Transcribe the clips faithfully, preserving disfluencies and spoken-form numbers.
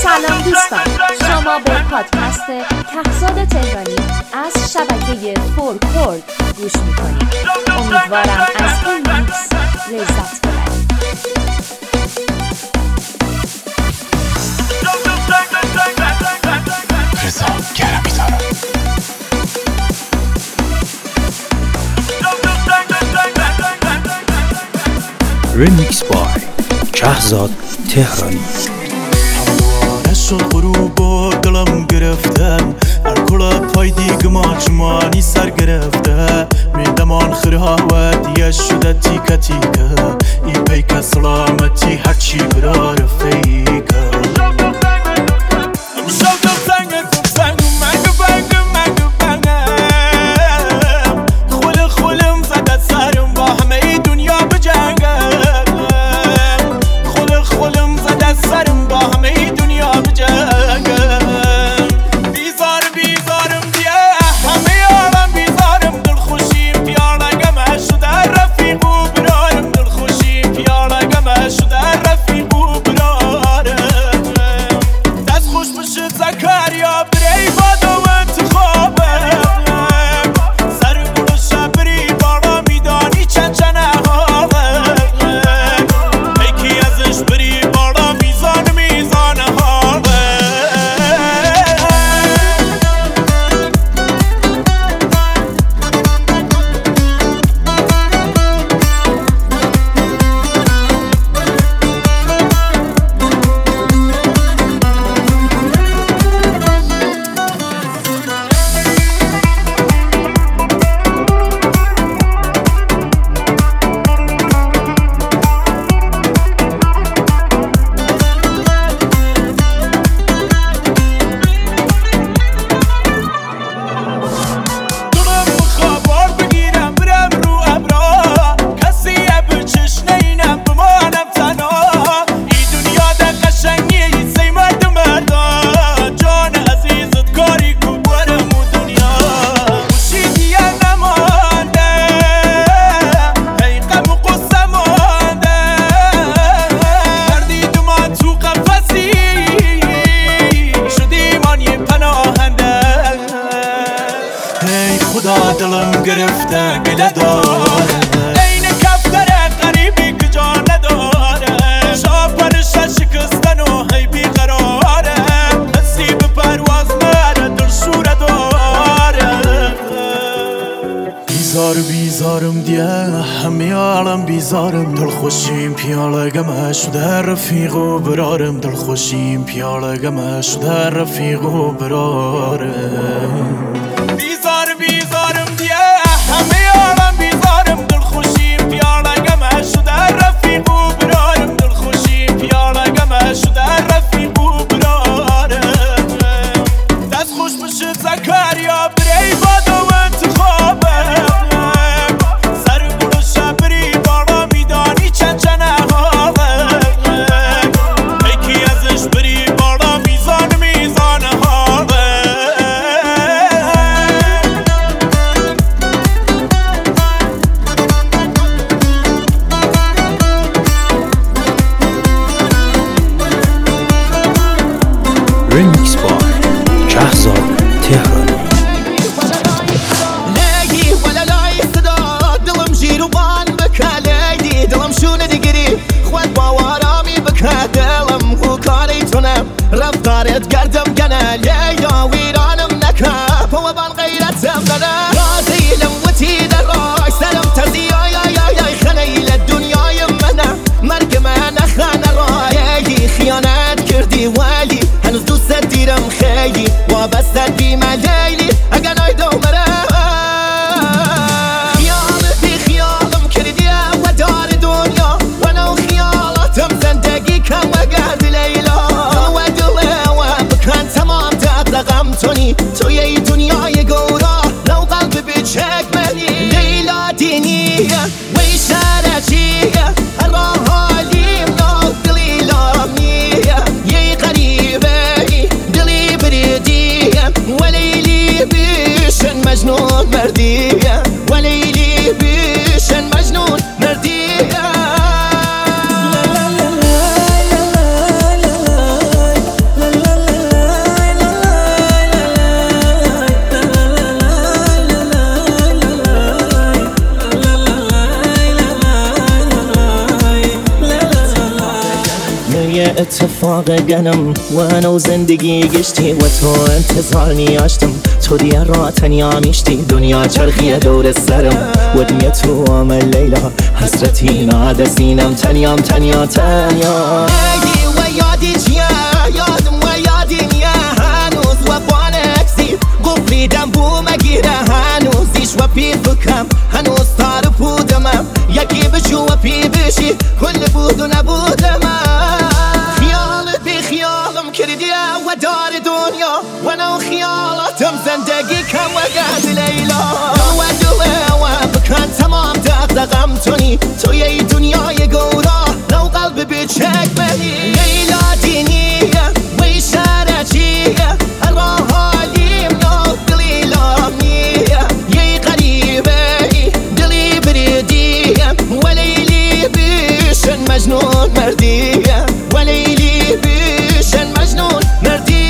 سلام دوستان، شما به پادکست کهزاد تهرانی از شبکه فورکورد گوش میکنید. امیدوارم از این میکس لذت ببرید. رضا گرمی دارم. ریمیکس بای کهزاد تهرانی. همواره شد غروب و دلم گرفته، هر کل پای دیگما چمانی سر گرفته. میدمان خرهاوت شده تیکه تیکه، ای پیک سلامتی هرچی برا رفیقه. دلم گرفته گله داره، این کفتره قریبی که جا نداره. شاپرش شکستن و هی بیقراره، نصیب پرواز مره دل شوره داره. بیزار بیزارم دیه همه عالم بیزارم، دل خوشیم پیاله گمه شده رفیق و برارم. دل خوشیم پیاله گمه شده رفیق و برارم. بیزار بیزارم دیه همه عالم بیزارم، دل خوشیم پیاله گمه شده رفیق و برارم. دل خوشیم پیاله گمه شده رفیق و برارم. دست خوش بشه زکریا بری باد و انتخابم، سر گل شبری بالا میدانی چند چنه حالم. یکی ازش بری بالا میزان میزان حالم. ریمیکس بای کهزاد تهرانی. لاقي ولا لاي صدا دلم جيروان بكى لاقي دلم شو ندقري خوات باورامي بكى دلم هو كاريتنا رفتارت قردم قنا ليا ويرانم نكاب هو بان غيرت زمنا راسي لموتي دراي سلم تزي يا يا يا خليل الدنيا يمنا مرق ما نخانا راي خيانات كردي والي هنوز دوست دیرم خیلی وابسته بی ملیلی اگه نایدو مرم خیال بی خیالم کردیه و دار دنیا و نو خیالاتم زندگی کم و گرد لیلا و دله و بکن تمام دقدقم تونی توی ای دنیای گورا لو قلب بچک منی لیلا دینیه و اشارتیه هر حالیم نو دلیلامیه یه قریبه وليلي بيشن مجنون مردية وليلي بيشن مجنون مردية لا لا لا لا لا لا لا اتفاق گنم و انا زندگی گشتی و تو انتظار نیاشتم تو دیگه را تنیا میشتی دنیا چرخیه دور سرم و دیگه تو عمل لیلا حسرتی ناده سینم تنیام تنیا تنیا ایدی و یادی چیه یادم و یادی نیه هنوز و بانکسی قفلیدم بو مگیره هنوزیش و پی فکرم هنوز تار پودمم یکی بشو و پی بشی کل بود و نبودم خیالت بی خیالم کردیه و دار دنیا و نو خیالاتم زندگی کم و گرد لیلا دو و دو و بکن تمام دقدقم تونی توی ای دنیای گورا نو قلب بچک بری لیلا دینیه و ای شرچیه هر راه حالیم نو دلی لامیه یه قریبه دلی بریدیه و لیلی بیشن مجنون مردیه و لیلی بیشن مجنون مردیه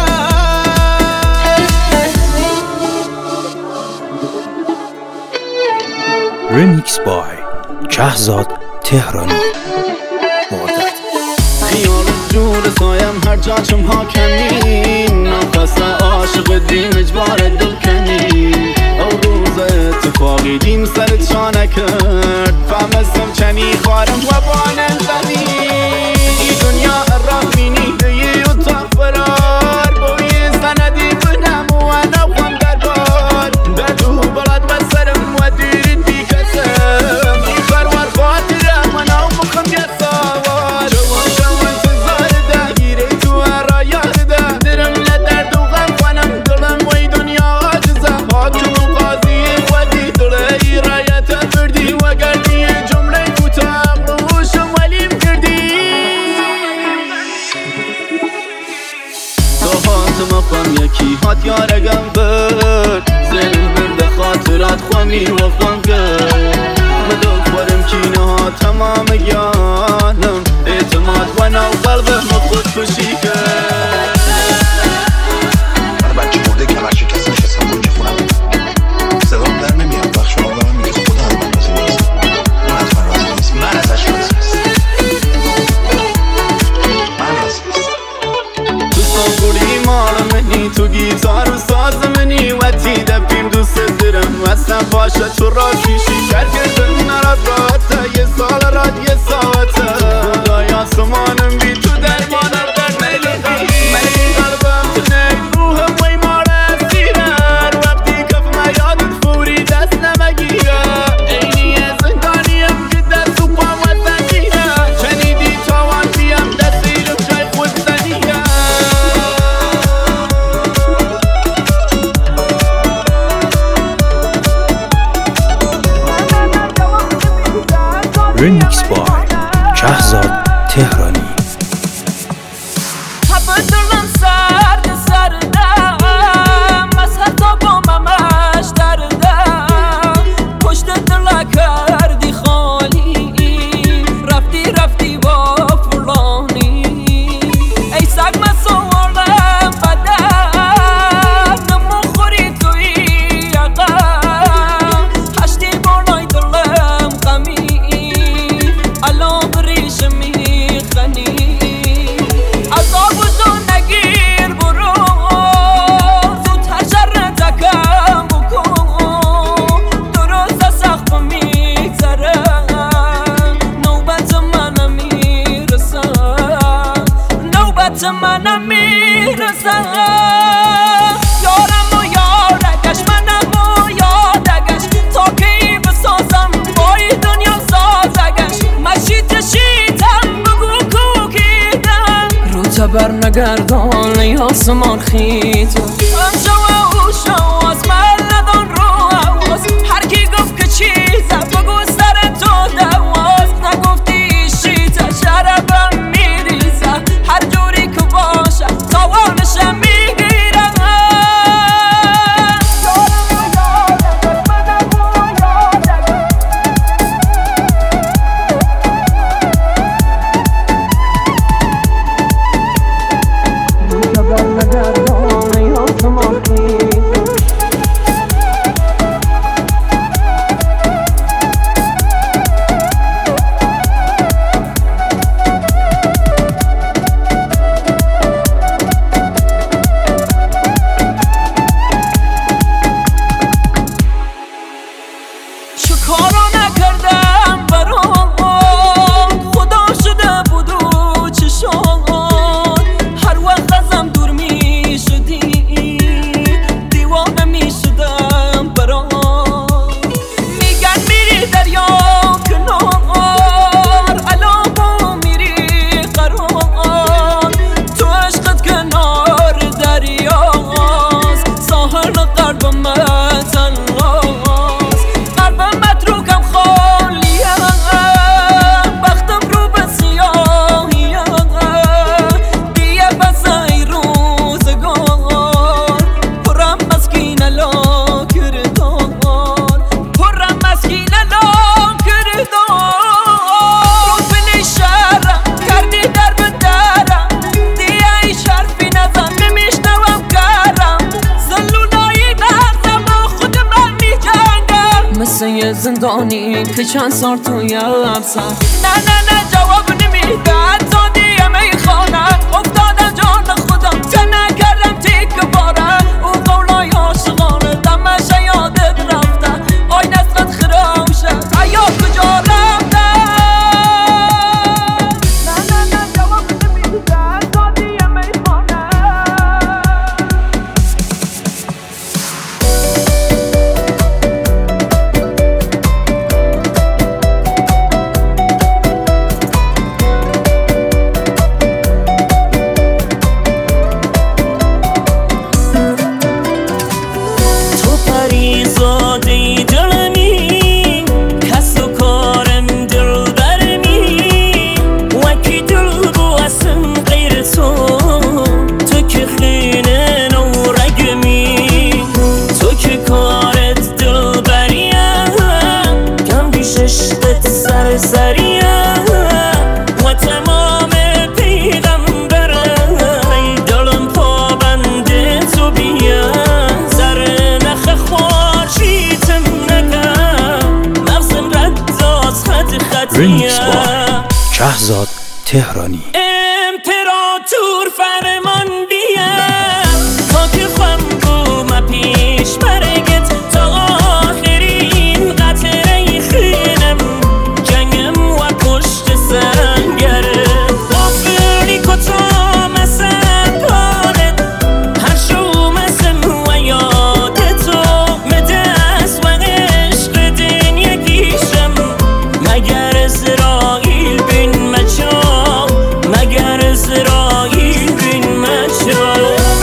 رمیکس بای کهزاد تهرانی. مردد خیال جور سایم هر جا چم حاکمین نفس عاشق دیم اجبار دل کنی او روز اتفاقی دیم سرت شانه کرد فهمستم چنی خارم و بانم زنی ای دنیا رفینی دیگه و تا فرار بوی سندی کنم و نخوام در بار بدو بلد و سرم و دیرید بی کسم ای خروار خاطرم و نو مخم یه سوار جوان جوان تزار ده گیره تو هر یاد ده درم لدرد و غم کنم دلم و ای دنیا عاجزه حاکم و قاضی خودی دل ای رایت بردی و گردی جمله کوتاه روشم ولیم کردی تو هاتم اقوام یکی هات یارگم برد زنو برده خاطرات خوامی و خوام کرد مدل خورم کینه ها تمام گیانم اعتماد و نو قلبم خود کشی کرد من بچه مرده کمر شکست نشستم کنج خونم صدام در نمیاد وقت شما به من میگه خدا از من راضی نیست اون از من راضی نیست من ازش راضی نیست من راضی نیست تو سانگولی مال منی تو گیتار و ساز منی و تیده بیم دوست دارم اصلا باشه تو راضی شی کرد گردن نرد راحته یه سال راد یه ساعته خدای آسمانم بی تو درمانم در نلیدی من این قلبم تو نی روحم وی مال اسیرن وقتی کفم یادت فوری دست نمگیره اینی زندانیم که دست و پام و زنگیره شنیدی تاوان بیم دست ایرم جای خود زنیه رمیکس بای کهزاد تهرانی. همه دلم سرد سردم از حتی با ممش دردم پشت دل کردی خالی رفتی رفتی با فلانی ای سگ من سوالم بدم نمو خوری توی عقم هشتی بالای دلم غمی الان بریش میخنی عذاب تو نگیر برو زودتر شرتکم بکن درست از سقف میگذرم نوبت منم میرسم نوبت منم میرسم یارم و یارگش منم و یادگش تا کی بسازم بای دنیا سازگش مشیت شیتم بگو کوکیدم رو تبر نگردان ای آسمان خیتم انشا و اوشا از من ندان رو عواز هر کی گفت که چیزه بگو سر تو دواز نگفتی شیته شربم میریزه هر جوری که باشه تاوانشم میگیرم زندانی که چند سال توی افسر نه نه نه جواب نمیده حتی دیگه میخوانه افتادم جان خودم چه نکردم تیک باره او قولای عاشقانه دمشه یادت رفته آی نصرت خراوشه حیا کجا رفته نه نه نه جواب نمیده حتی دیگه میخوانه رمیکس بای شهزاد تهرانی. امپراتور فرمان بیا تا که خم بوم پیش برگت تا آخرین قطره خینم جنگم و پشت سنگره آفری کتا مسن پانت هر شو مسم و یادتو مدست و عشق دنیا گیشم مگر اسرائیل بین مچا مگر اسرائیل بین مچا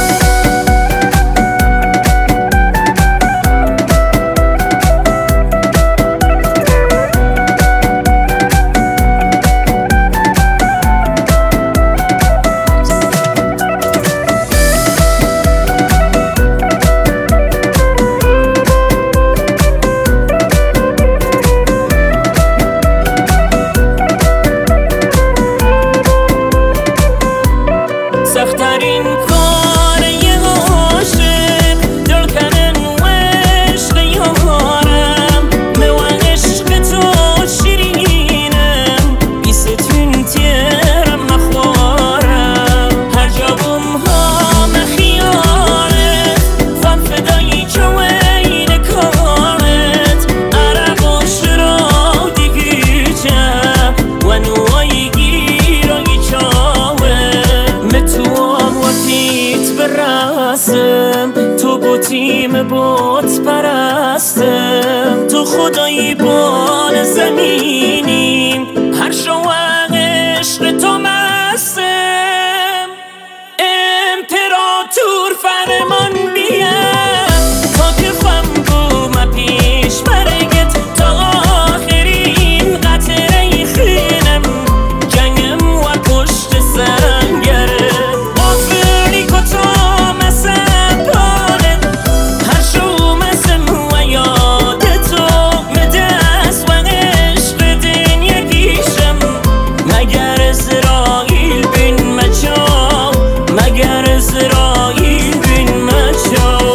سخترین کار یه عاشق دل کنن و عشق یارم مو عشق تو شیرینم بیستون تیرم نخوارم هر جا بوم ها مخیارت فن فدایی جوین کارت عرب و شرا دیگیچه و نوایی گیرایی چاوه متوام و پیت برسم تو بوتیم بوت پرستم تو خدایی بال زمینیم هر شوق عشق تو مستم امپراتور فرمان بیا تا که خم بوم پیش برگت تا آخرین قطره خینم جنگم و پشت سنگره آفری کتا مسم پانت هر شو مسم و یادتو مدست و عشق دنیا گیشم مگر اسرائیل بین مچا مگر اسرائیل بین مچا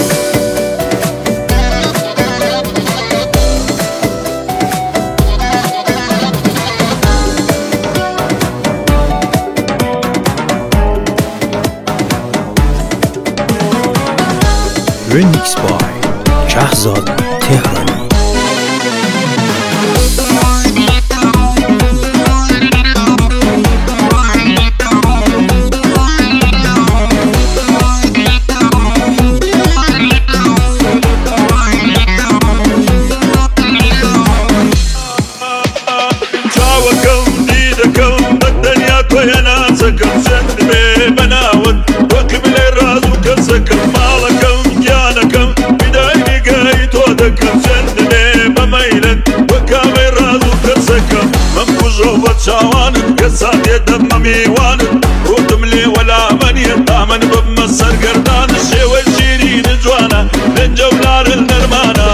رمیکس بای شهزاد تهرانی. چاوەکەم دیدەکەم بە دەنیا تۆیە نازەکەم زەندمێ بەناوت وەکم لێ ڕاز و کەسەکەم ماڵەکەم گیانەکەم بیدای نیگای تۆ دەکەم زەندمێ بەمەیلت وەکامەی ڕاز و کەسەکەم مەم کوژۆ بە چاوانت کەسا دێدەمە میوانت ڕوتم لێ وەلامەنیە تامەن ببمە سەرگەردان شێوە شیرینە جوانە لەنجە و نارن نەرمانە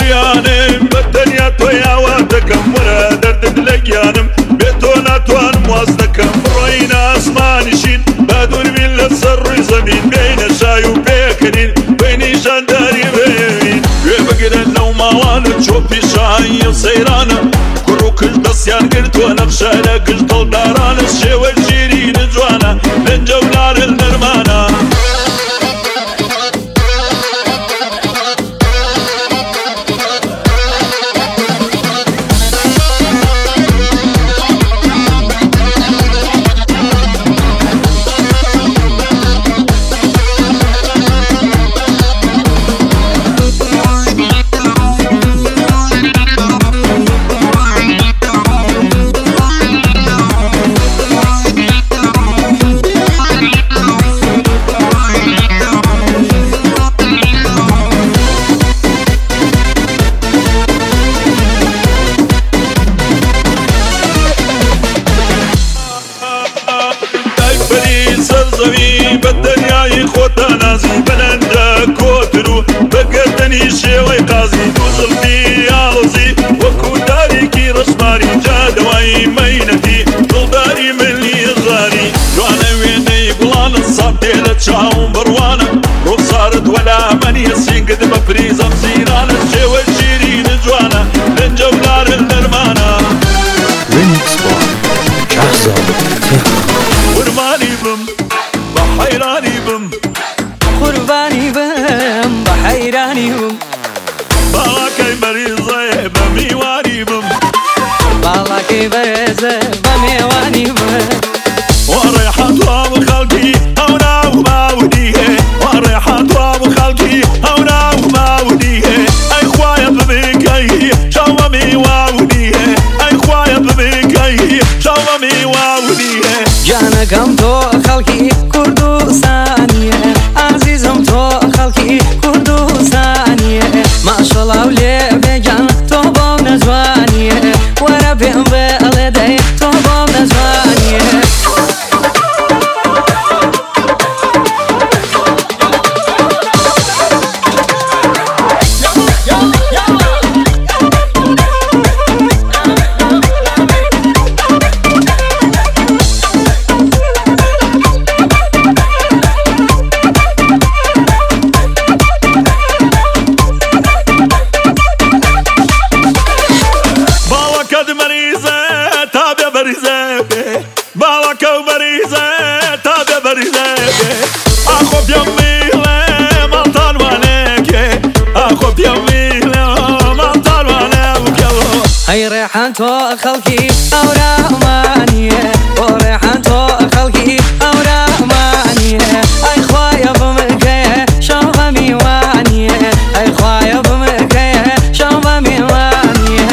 ژیانم بە تەنیا تۆ یاوا دەکەم وەرە دەردت لە گیانم بێ تۆ ناتوانم واز دەکەم بڕۆینە ئاسمانیشین با دووربین لەسەر ڕووی زەمین بێینە شای و پێکەنین بینی ژانداری بێوین گوێ بگرن لەو ماوانە چۆپی شاهی و سەیرانە کوڕ و کش دەستیان گرتووە نەخشە لە گشت دڵدارانە شێوە ژیرینە جوانە لەنجە و نارن نەرمانە زەوی بە دەریای خۆتە نازی بەلەندە کۆتر و بەگەردەنی شێوەی قازی دوو زڵفی یاڵزی وەکو دارێکی ڕسماری جادەوای مەینەتی دڵداری ملی زاری جوانە وێنەی گوڵانە ساڵتێ لە چاوم بڕوانە ڕوخسارت وەلا ئەمەنیە سینگت بە پریزەم زیرانە شێوە شیرینە جوانە لەنجە و نارن نەرمانە Remix by Shahzad Tehran. قوربانی بم بە حەیرانی بم قوربانی بم بە حەیرانی بم باڵاکەی بەریزەیە بە میوانی بم باڵاکەی بەرێزە بە میوانی بم وەڕێحان توام خەڵکی ئەو ناو ماودی هێ وەڕێحان توام خەڵکی ئەو ناو ماودی هێ ئەی خوایە ببیکەی شەوە میواودی هێ ئەی خوایە ببیکەی شەوە میواودی هێ جانەکەم تۆ خەڵکی کوردستانیە ئازیزم تۆ خەڵکی کوردستانیە ماشەڵاو لێ بێجان تۆ بۆم نەجوانیە وەرە پێم بێڵێ دەی تۆ بۆم نەجوانیە باڵەکە و بەریزە تا بێ بەریزە ئاخۆ پێم میڵێ ماڵتانوانێکێ ئاخۆ پێم میڵێ ماڵتانوانێ بکەوە ئەی ڕێحان تۆ خەڵکی ئەورامانیە بۆ ڕێحان تۆ خەڵکی ئەورامانیە ئەی خوایە بمرکەیە شەو بە میوانیە ئەی خوایە بمرکەیە شەو بە میوانیە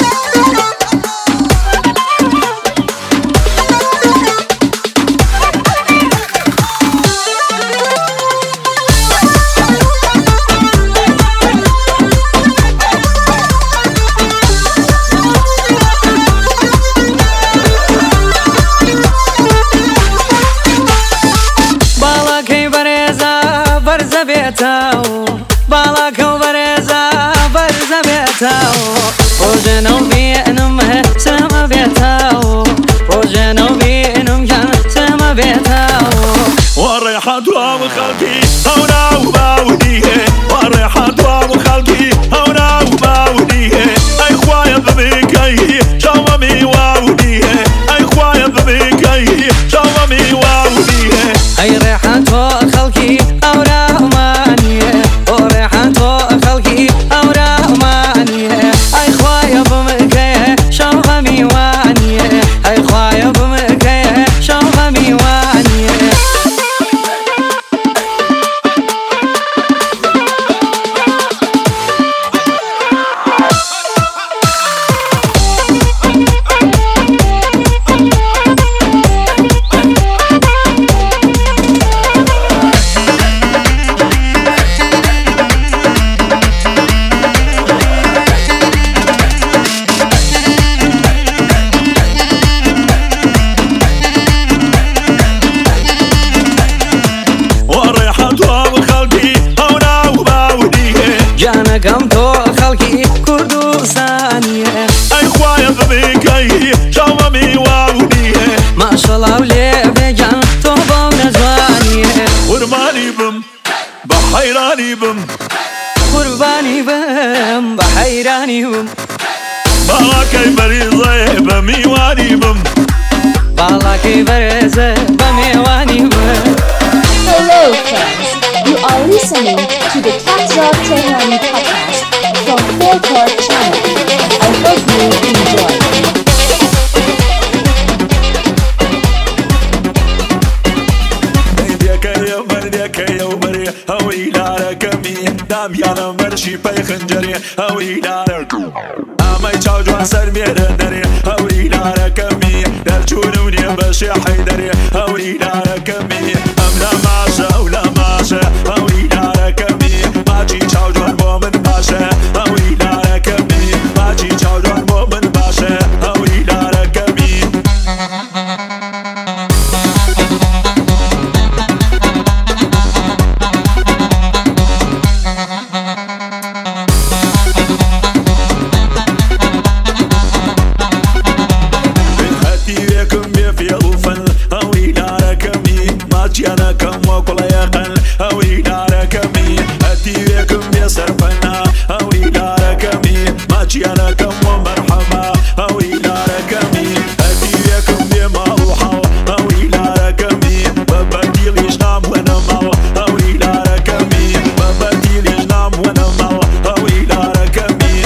باڵاکە و بەرێزە بەرزە بێتەوە ڕۆژێنە و بێنم سەمە بێتەوە ڕۆژێنە و بێنم گیان سەمە بێتەوە وەڕێحان توام خەڵکی ئەو ناو ماودی هێ وەڕێحان توام خەڵکی ئەو ناو ماودی هێ ئەی خوایە ببیکەی شەوە میواودی هێ ئەی خوایە ببیکەی شەوە میواودی هێ ئەی ڕێحان تۆ خەڵکی ئەورامانیە بۆ ڕێحان تۆ خەڵکی ئەورامانیە ئەی خوایە بمرکەیە شەو بە میوانیە ئەی خوایە بمرکەیە شەو بە میوانیە جانەکەم تۆ خلقی کردستانیه ای خواهی ببیگی جوابی واونیه ماشالله ولی بگم تو با نجوانیه قربانی بم به حیرانی بم قربانی بم به حیرانی بم بالا کی بریزه به میوانی بم بالا کی بریزه به میوانی بم. Hello friends, you are listening to the Kapzal Tehrani podcast from four Court channel. I hope you enjoy. دام یانم مرشی پی خنجری هوی داره اما چاو جوان سر میره داری هوی داره کمی در چونونی بشی حیدری هوی داره کمی ام لا ماشه و لا ماشه هوی داره کمی ماچی چاو جوان با من باشه هوی داره کمی ماچی چاو جوان با من باشه هوی داره کمی أنا كم وكل يقل هوي دار كمي أتي بكم بسرفنا هوي دار كمي ماشي أنا كم ومرحبا هوي دار كمي أتي بكم بمروحة هوي دار كمي ببدي ليش نام وانا مال هوي دار كمي ببدي ليش نام وانا مال هوي دار كمي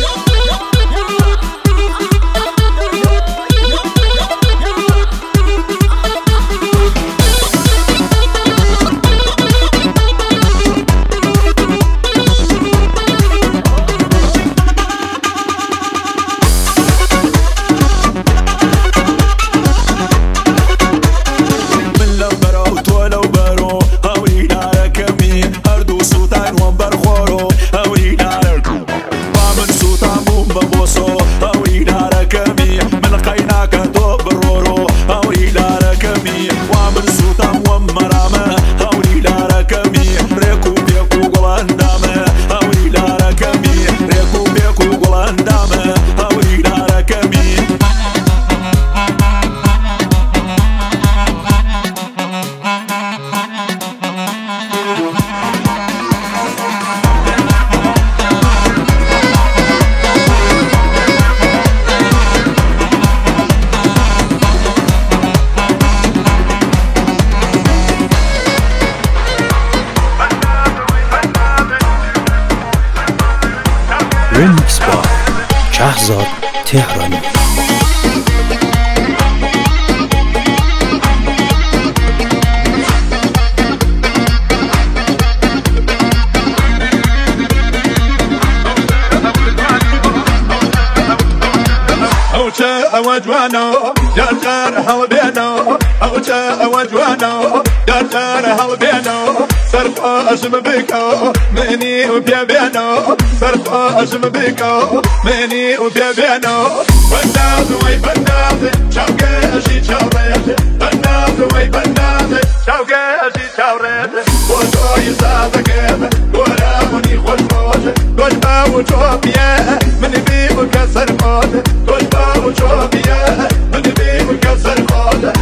Remix by Shahzad Tehrani. أوجوانو دار هالبينو أوجا أوجوانو دار هالبينو صرف أجم بيكو مني وبيا بينو صرف أجم بيكو مني وبيا بينو بنات وي بنات شوقي أجي شوريت بنات وي بنات شوقي أجي شوريت وتو يزادك ولا مني خوش موت خوش باو بيا مني بي وكسر موت خوش باو بيا مني بي وكسر موت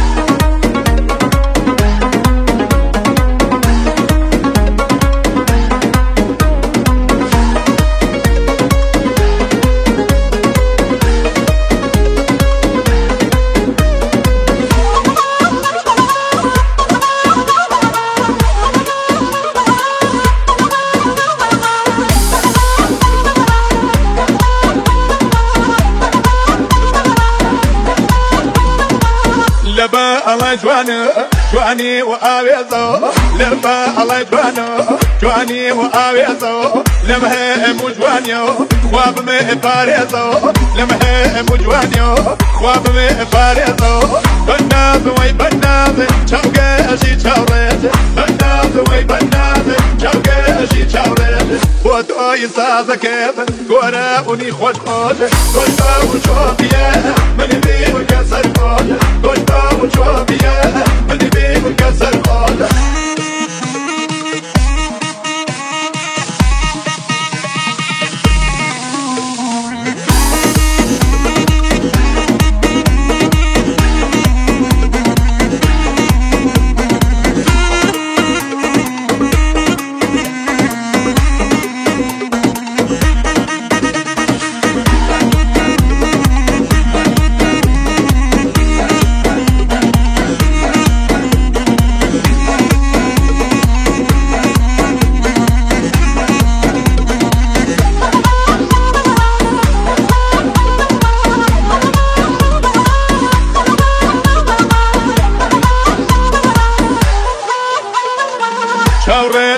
لبا الله جوانو جواني وآويزو لبا الله جوانو جواني وآويزو لمه مجوانيو خواب مي باريزو لمه مجوانيو خواب مي باريزو بناز وي بناز شوقي أجي شوريت بناز وي بناز شوقي أجي شوريت وتو يسازا كيف قرابوني خوش خوش خوش باو شوبيا مني بي وكسر خوش خوش باو شوبيا مني بي وكسر خوش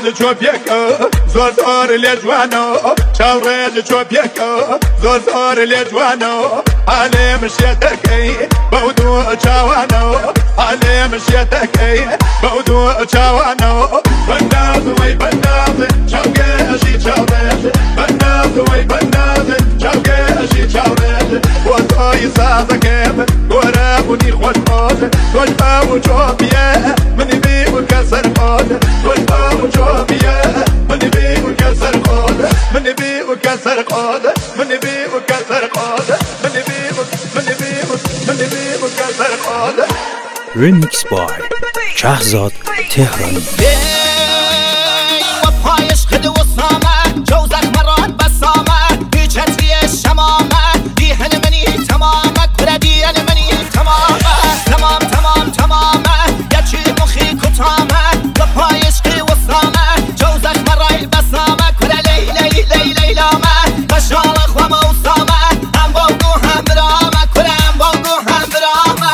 لە چۆ پێکە زۆر زۆر لێ جوانە چاوڕێ لە چۆ پێکە زۆر زۆر لێ جوانە ئالێ مشێتەکەی بەو دوو چاوانە ئالێ مشێتەکەی بەو دوو چاوانە بەنازوەی بەناز چاوگەشی چاوڕێت بەنازوەی بەناز چاوگەشی چاوڕێت بۆ تۆی سازەکەم گۆرە بوونی خۆش خۆش تۆش ئەو چۆپیە منی بی وکە سەرخۆش تۆش ئەو چۆپیە منی بی وکە سەرخۆش منی بی وکە سەرخۆش منی بی وکە سەرخۆش منی بی منی بی منی بی وکە سەرخۆش Remix by Shahzod Tehrani. و پایش خد و سامه جوزک مراد بسامه بیچتری شمامه دیهن منی تمامه کره دیهن منی تمامه تمام تمام تمامه یچی مخی کتامه و پایش خد و سامه جوزک مراد بسامه کره لی لی لی لیلامه بشال خوامه و سامه هم بانگو هم برامه کره هم بانگو هم برامه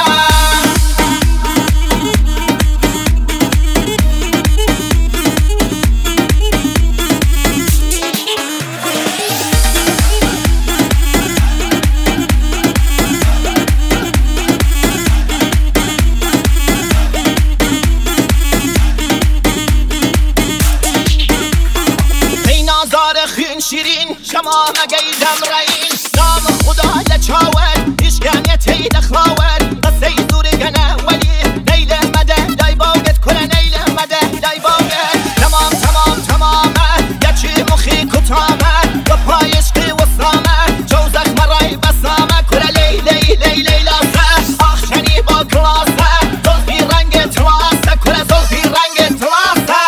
شیرین شما مگیدم رئین نام خدا لچاور اشکنه تید خلاور قصه زور گنه ولی نیل مده دای باگت کنه نیل مده دای باگت تمام تمام تمامه یچی مخی کتامه و پایش قی و سامه جوزک مرای بسامه کنه لی لی لی لی لاسه آخشنی با کلاسه زلفی رنگ تلاسه کنه زلفی رنگ تلاسه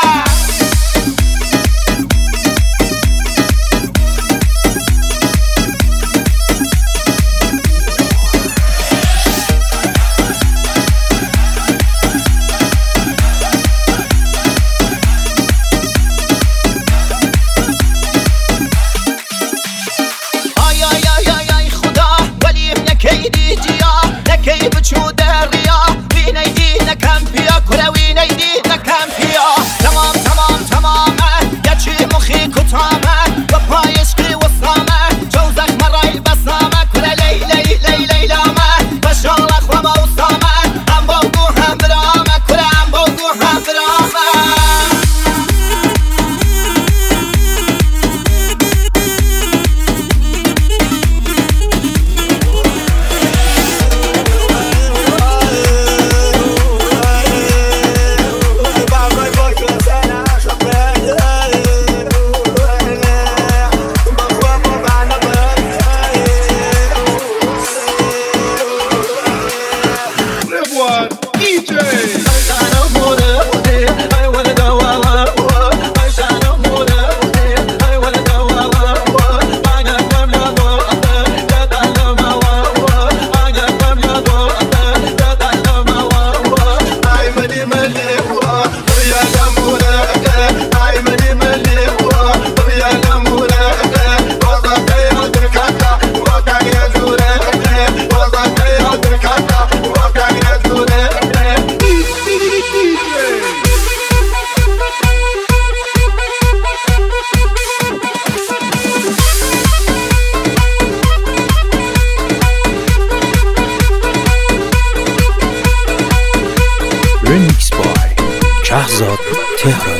Remix by Shahzod Tehrani.